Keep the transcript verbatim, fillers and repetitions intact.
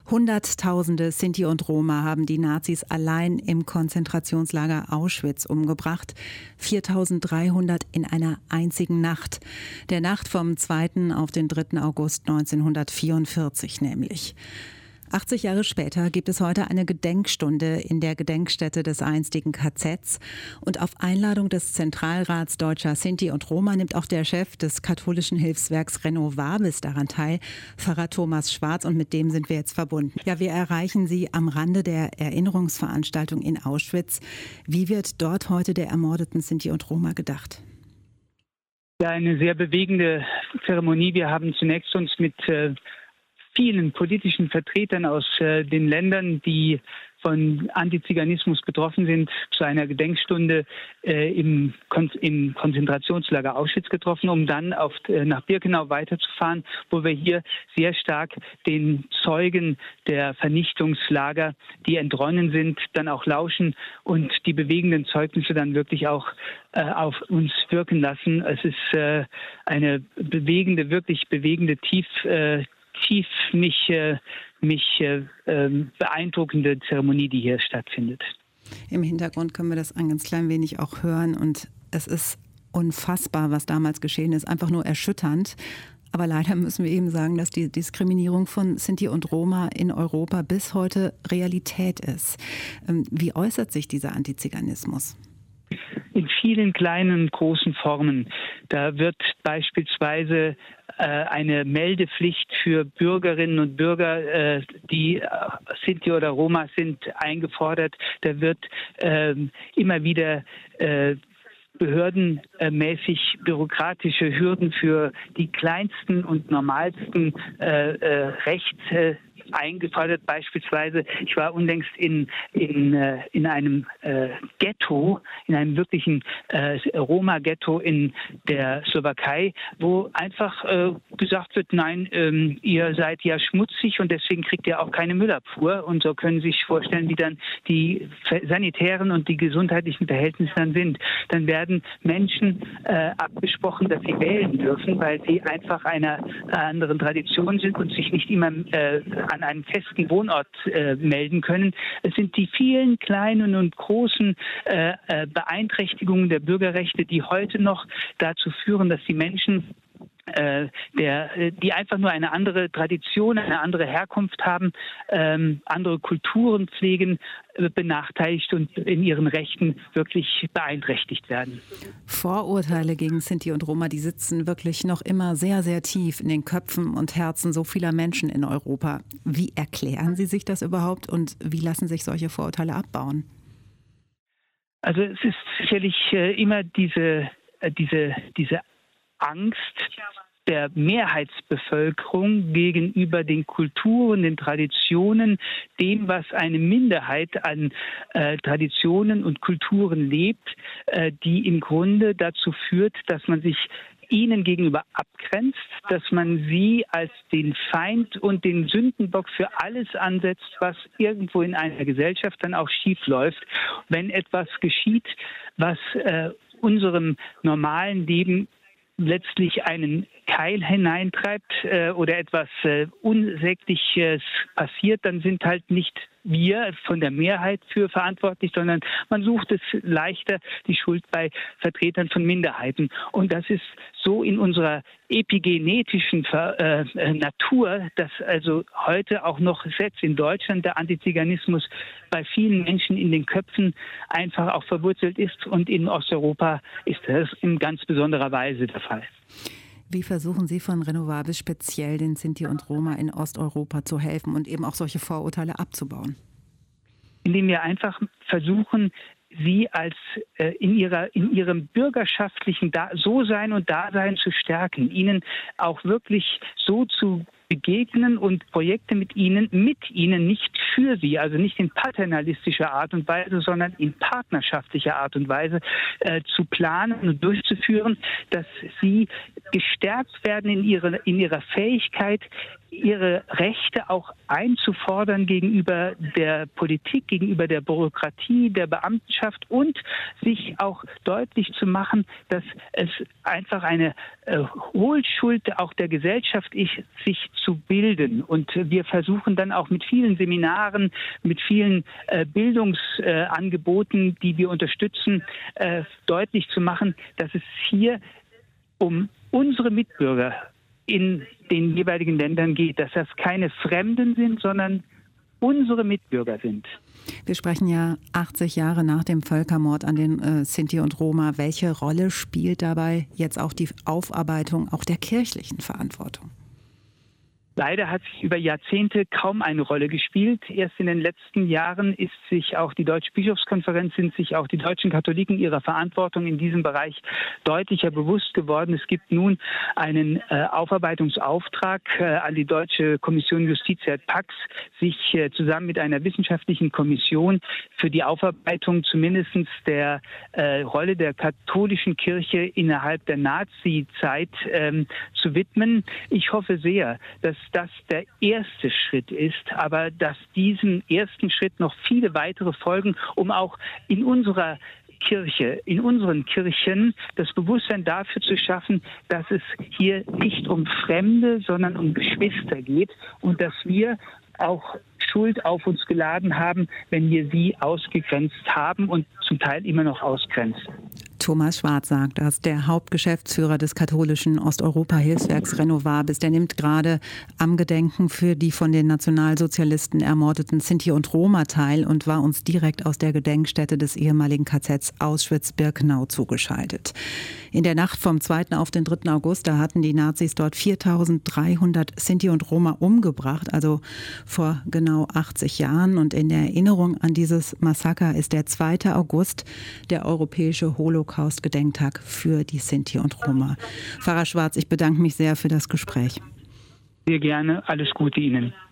Hunderttausende Sinti und Roma haben die Nazis allein im Konzentrationslager Auschwitz umgebracht. viertausenddreihundert in einer einzigen Nacht. Der Nacht vom zweiten auf den dritten August neunzehnhundertvierundvierzig nämlich. achtzig Jahre später gibt es heute eine Gedenkstunde in der Gedenkstätte des einstigen K Zs. Und auf Einladung des Zentralrats Deutscher Sinti und Roma nimmt auch der Chef des katholischen Hilfswerks Renovabis daran teil, Pfarrer Thomas Schwarz, und mit dem sind wir jetzt verbunden. Ja, wir erreichen Sie am Rande der Erinnerungsveranstaltung in Auschwitz. Wie wird dort heute der ermordeten Sinti und Roma gedacht? Ja, eine sehr bewegende Zeremonie. Wir haben zunächst uns mit äh, vielen politischen Vertretern aus äh, den Ländern, die von Antiziganismus betroffen sind, zu einer Gedenkstunde äh, im, Kon- im Konzentrationslager Auschwitz getroffen, um dann auf, äh, nach Birkenau weiterzufahren, wo wir hier sehr stark den Zeugen der Vernichtungslager, die entronnen sind, dann auch lauschen und die bewegenden Zeugnisse dann wirklich auch äh, auf uns wirken lassen. Es ist äh, eine bewegende, wirklich bewegende, tief äh, tief mich, äh, mich äh, beeindruckende Zeremonie, die hier stattfindet. Im Hintergrund können wir das ein ganz klein wenig auch hören und es ist unfassbar, was damals geschehen ist, einfach nur erschütternd. Aber leider müssen wir eben sagen, dass die Diskriminierung von Sinti und Roma in Europa bis heute Realität ist. Wie äußert sich dieser Antiziganismus? In vielen kleinen und großen Formen. Da wird beispielsweise äh, eine Meldepflicht für Bürgerinnen und Bürger, äh, die äh, Sinti oder Roma sind, eingefordert. Da wird äh, immer wieder äh, behördenmäßig bürokratische Hürden für die kleinsten und normalsten äh, äh, Rechte eingefordert. Beispielsweise, ich war unlängst in, in, äh, in einem äh, Ghetto, in einem wirklichen äh, Roma-Ghetto in der Slowakei, wo einfach äh, gesagt wird, nein, ähm, ihr seid ja schmutzig und deswegen kriegt ihr auch keine Müllabfuhr. Und so können Sie sich vorstellen, wie dann die sanitären und die gesundheitlichen Verhältnisse dann sind. Dann werden Menschen äh, abgesprochen, dass sie wählen dürfen, weil sie einfach einer anderen Tradition sind und sich nicht immer äh, an einem festen Wohnort äh, melden können. Es sind die vielen kleinen und großen äh, äh, Beeinträchtigungen der Bürgerrechte, die heute noch dazu führen, dass die Menschen äh, der, die einfach nur eine andere Tradition, eine andere Herkunft haben, ähm, andere Kulturen pflegen, äh, benachteiligt und in ihren Rechten wirklich beeinträchtigt werden. Vorurteile gegen Sinti und Roma, die sitzen wirklich noch immer sehr, sehr tief in den Köpfen und Herzen so vieler Menschen in Europa. Wie erklären Sie sich das überhaupt und wie lassen sich solche Vorurteile abbauen? Also es ist sicherlich äh, immer diese, äh, diese, diese Angst der Mehrheitsbevölkerung gegenüber den Kulturen, den Traditionen, dem, was eine Minderheit an äh, Traditionen und Kulturen lebt, äh, die im Grunde dazu führt, dass man sich ihnen gegenüber abgrenzt, dass man sie als den Feind und den Sündenbock für alles ansetzt, was irgendwo in einer Gesellschaft dann auch schief läuft. Wenn etwas geschieht, was äh, unserem normalen Leben letztlich einen Keil hineintreibt äh, oder etwas äh, Unsägliches passiert, dann sind halt nicht wir von der Mehrheit für verantwortlich, sondern man sucht es leichter, die Schuld bei Vertretern von Minderheiten. Und das ist so in unserer epigenetischen äh, Natur, dass also heute auch noch selbst in Deutschland der Antiziganismus bei vielen Menschen in den Köpfen einfach auch verwurzelt ist. Und in Osteuropa ist das in ganz besonderer Weise der Fall. Wie versuchen Sie von Renovabis speziell den Sinti und Roma in Osteuropa zu helfen und eben auch solche Vorurteile abzubauen? Indem wir einfach versuchen, sie als äh, in ihrer in ihrem bürgerschaftlichen da- So-Sein und Dasein zu stärken, ihnen auch wirklich so zu begegnen und Projekte mit ihnen, mit ihnen, nicht für sie, also nicht in paternalistischer Art und Weise, sondern in partnerschaftlicher Art und Weise äh, zu planen und durchzuführen, dass sie gestärkt werden in ihrer, in ihrer Fähigkeit, ihre Rechte auch einzufordern gegenüber der Politik, gegenüber der Bürokratie, der Beamtenschaft und sich auch deutlich zu machen, dass es einfach eine äh, Hohlschuld auch der Gesellschaft ist, sich bilden. Und wir versuchen dann auch mit vielen Seminaren, mit vielen äh, Bildungsangeboten, äh, die wir unterstützen, äh, deutlich zu machen, dass es hier um unsere Mitbürger in den jeweiligen Ländern geht, dass das keine Fremden sind, sondern unsere Mitbürger sind. Wir sprechen ja achtzig Jahre nach dem Völkermord an den äh, Sinti und Roma. Welche Rolle spielt dabei jetzt auch die Aufarbeitung auch der kirchlichen Verantwortung? Leider hat sich über Jahrzehnte kaum eine Rolle gespielt. Erst in den letzten Jahren ist sich auch die Deutsche Bischofskonferenz, sind sich auch die deutschen Katholiken ihrer Verantwortung in diesem Bereich deutlicher bewusst geworden. Es gibt nun einen äh, Aufarbeitungsauftrag äh, an die Deutsche Kommission Justitia et Pax, sich äh, zusammen mit einer wissenschaftlichen Kommission für die Aufarbeitung zumindest der äh, Rolle der katholischen Kirche innerhalb der Nazi-Zeit ähm, zu widmen. Ich hoffe sehr, dass das der erste Schritt ist, aber dass diesem ersten Schritt noch viele weitere folgen, um auch in unserer Kirche, in unseren Kirchen das Bewusstsein dafür zu schaffen, dass es hier nicht um Fremde, sondern um Geschwister geht und dass wir auch Schuld auf uns geladen haben, wenn wir sie ausgegrenzt haben und zum Teil immer noch ausgrenzen. Thomas Schwarz sagt das, der Hauptgeschäftsführer des katholischen Osteuropa-Hilfswerks Renovabis. Der nimmt gerade am Gedenken für die von den Nationalsozialisten ermordeten Sinti und Roma teil und war uns direkt aus der Gedenkstätte des ehemaligen K Zs Auschwitz-Birkenau zugeschaltet. In der Nacht vom zweiten auf den dritten August, da hatten die Nazis dort viertausenddreihundert Sinti und Roma umgebracht, also vor genau achtzig Jahren. Und in Erinnerung an dieses Massaker ist der zweite August der europäische Holocaust-Gedenktag für die Sinti und Roma. Pfarrer Schwarz, ich bedanke mich sehr für das Gespräch. Sehr gerne. Alles Gute Ihnen.